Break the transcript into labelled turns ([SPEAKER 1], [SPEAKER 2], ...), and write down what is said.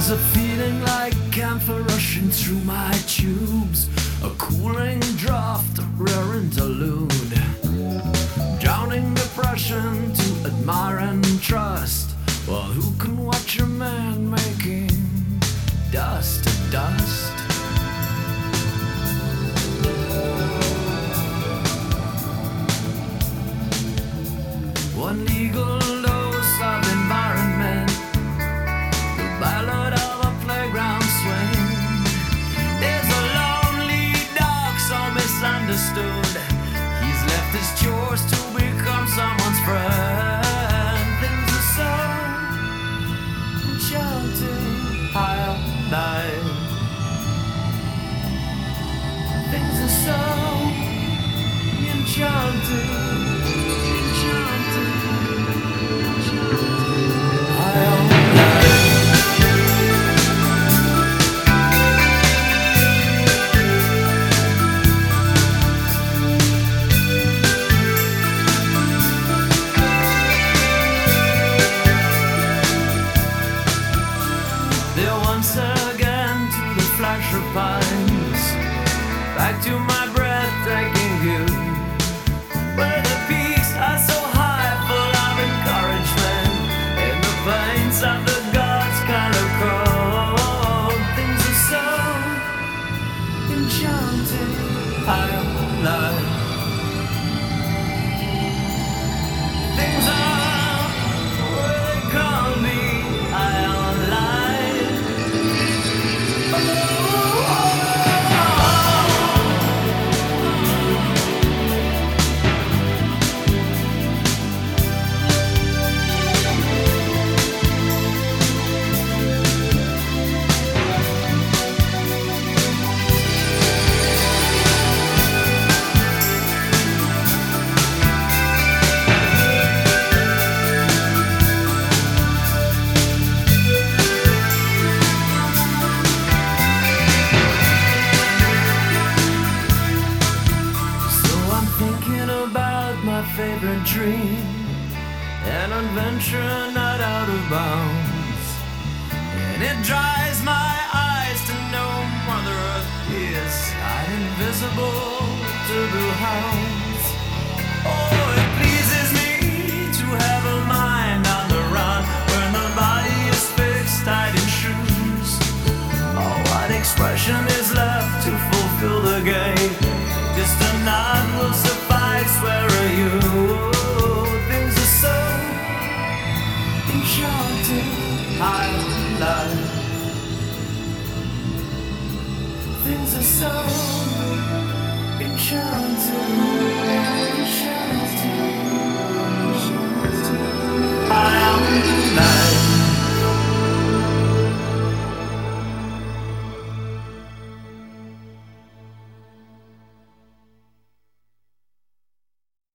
[SPEAKER 1] There's a feeling like camphor rushing through my tubes, a cooling draft, a rare interlude, drowning depression to admire and trust. Well, who can watch a man making dust to dust? One legal dose of environment, the ballad of a playground swing. There's a lonely dog so misunderstood. He's left his chores to become someone's friend. Things are so enchanting, high up night. Things are so enchanting. Back to my breathtaking view, where the peaks are so high, full of encouragement, and the plains of the gods kind of cold. Things are so enchanting, high on life. Things are where they call me, high on life. Favorite dream, an adventure not out of bounds, and it dries my eyes to know Mother Earth is invisible to the hounds. Oh, it pleases me to have a mind on the run when the body is fixed tight in shoes. Oh, what expression is left to fulfill the game? Just a nod will suffice. Where are you? Things are so enchanting, high life. Things are so